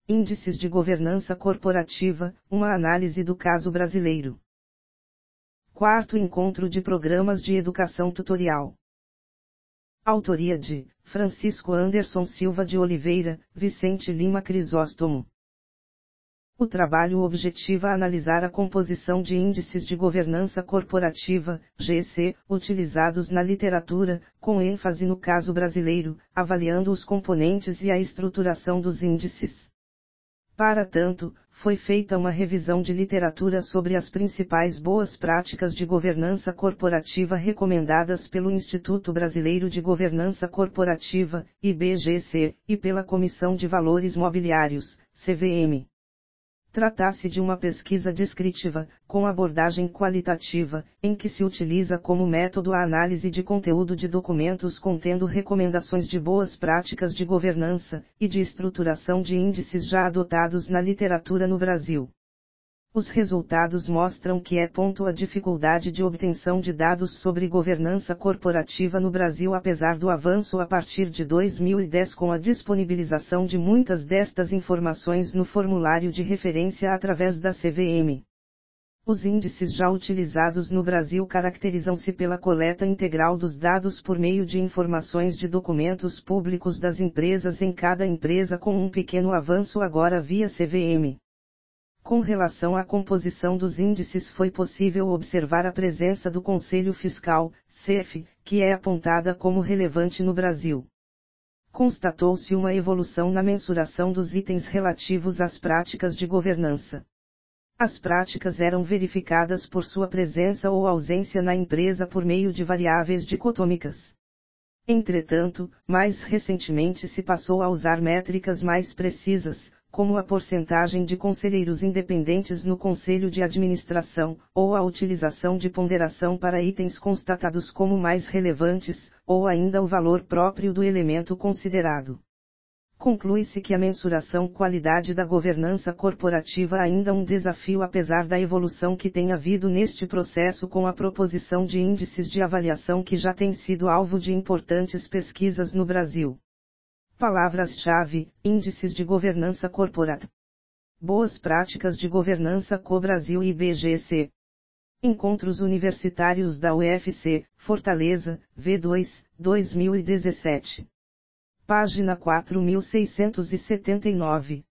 Índices de Governança Corporativa, uma análise do caso brasileiro. Quarto Encontro de Programas de Educação Tutorial. Autoria de Francisco Anderson Silva de Oliveira, Vicente Lima Crisóstomo. O trabalho objetiva analisar a composição de índices de governança corporativa, GEC, utilizados na literatura, com ênfase no caso brasileiro, avaliando os componentes e a estruturação dos índices. Para tanto, foi feita uma revisão de literatura sobre as principais boas práticas de governança corporativa recomendadas pelo Instituto Brasileiro de Governança Corporativa, IBGC, e pela Comissão de Valores Mobiliários, CVM. Trata-se de uma pesquisa descritiva, com abordagem qualitativa, em que se utiliza como método a análise de conteúdo de documentos contendo recomendações de boas práticas de governança, e de estruturação de índices já adotados na literatura no Brasil. Os resultados mostram que a dificuldade de obtenção de dados sobre governança corporativa no Brasil, apesar do avanço a partir de 2010 com a disponibilização de muitas destas informações no formulário de referência através da CVM. Os índices já utilizados no Brasil caracterizam-se pela coleta integral dos dados por meio de informações de documentos públicos das empresas em cada empresa, com um pequeno avanço agora via CVM. Com relação à composição dos índices, foi possível observar a presença do Conselho Fiscal, CEF, que é apontada como relevante no Brasil. Constatou-se uma evolução na mensuração dos itens relativos às práticas de governança. As práticas eram verificadas por sua presença ou ausência na empresa por meio de variáveis dicotômicas. Entretanto, mais recentemente se passou a usar métricas mais precisas, como a porcentagem de conselheiros independentes no Conselho de Administração, ou a utilização de ponderação para itens constatados como mais relevantes, ou ainda o valor próprio do elemento considerado. Conclui-se que a mensuração qualidade da governança corporativa ainda é um desafio, apesar da evolução que tem havido neste processo com a proposição de índices de avaliação que já têm sido alvo de importantes pesquisas no Brasil. Palavras-chave: Índices de Governança Corporativa. Boas Práticas de Governança Co-Brasil e IBGC. Encontros Universitários da UFC, Fortaleza, V2, 2017. Página 4679.